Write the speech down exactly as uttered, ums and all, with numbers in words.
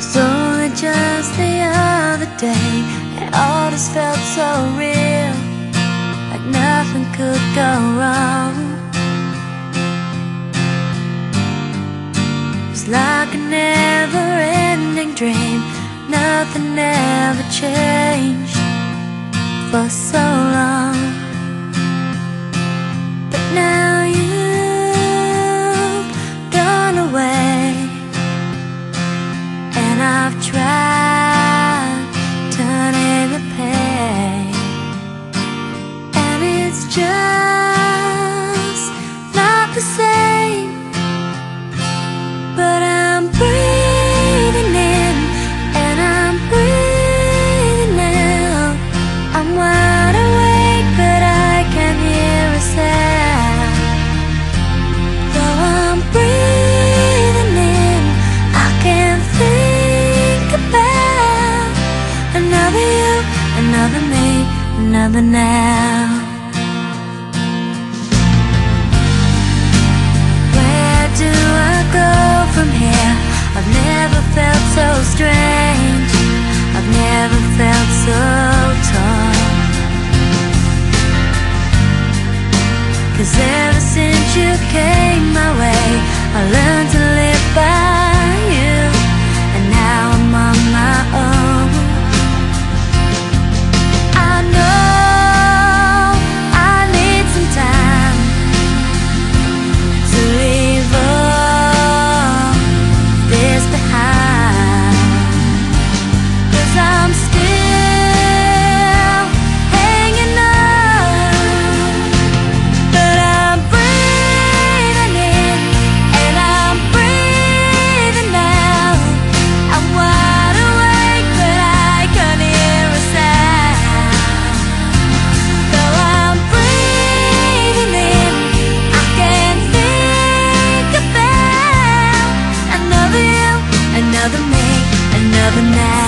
was only just the other day, and all this felt so real, like nothing could go wrong. It was like a never-ending dream, nothing ever changed for so long. But now you've gone away, and I've tried turning the page, and it's just not the same. But I'm breathing in and I'm breathing out. I'm wide awake but I can't hear a sound. Though I'm breathing in, I can't think about another you, another me, another now. Where do I go from here? I've never felt so strange, I've never felt so torn. 'Cause ever since you came my way, I learned to live by you, and now I'm on my own. I know I need some time to leave all this behind, 'cause I'm still hanging on. But I'm breathing in and I'm breathing out. I'm wide awake but I can't hear a sound. Though I'm breathing in, I can't think about another you, another me, another now.